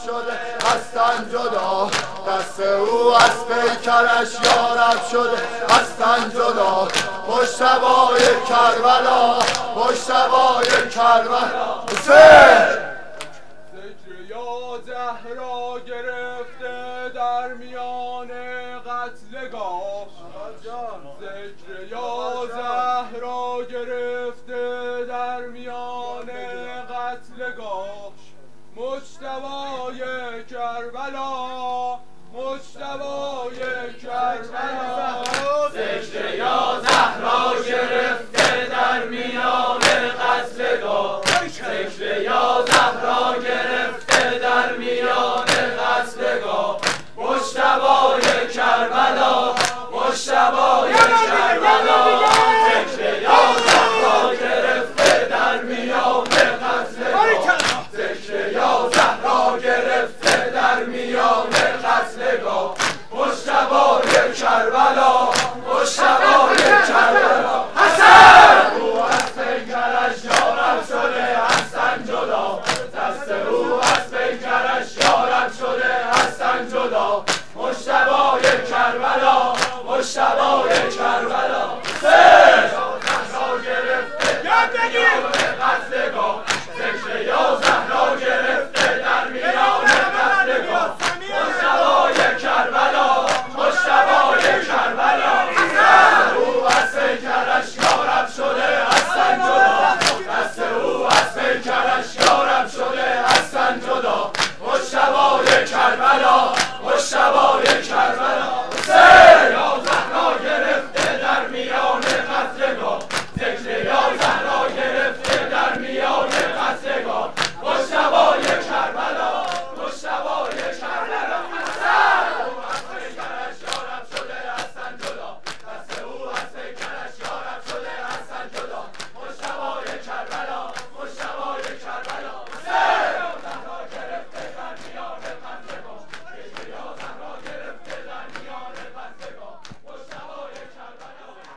شده از تن جدا، دست او از پیکرش یارب شده از تن جدا. مجتبی کربلا، مجتبی کربلا. ذکر یا زهرا گرفته در میان قتلگاه، ذکر یا زهرا گرفته در میان قتلگاه. مجتبی کربلا، مجتبی کربلا. ذکر یا زهرا گرفته در میان قتلگاه،